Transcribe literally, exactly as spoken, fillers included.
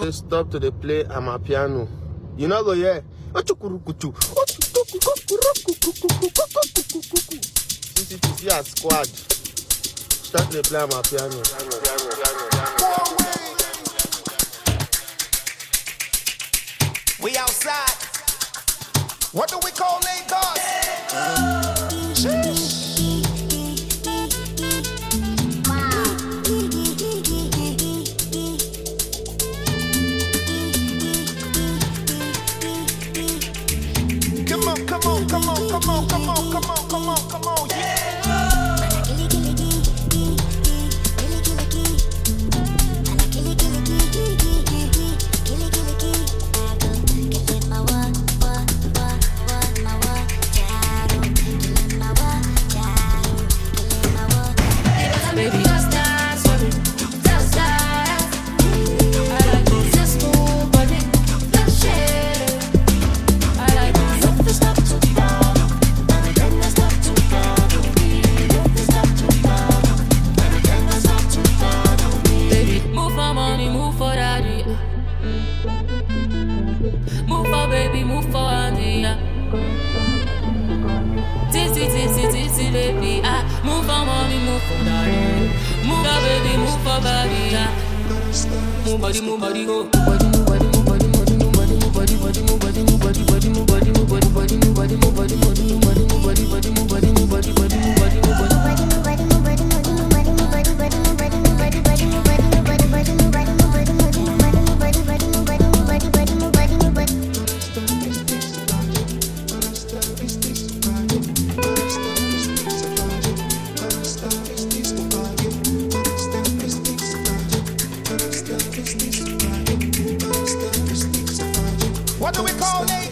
say stop to the play amapiano. You know go yeah. C C T C at squad. Start to play amapiano. We outside. What do we call Lagos? Sheesh. Come on, come on, come on, come on, come on, come on, come on, come on, yeah. Move body, move body, go. Body, move body, move body, move body, move body, move body, body, move body, move body, body, move body, move body, body, move body, move body, body, move body, move body, body, move body, move body, body, move body, move body. What do we call it?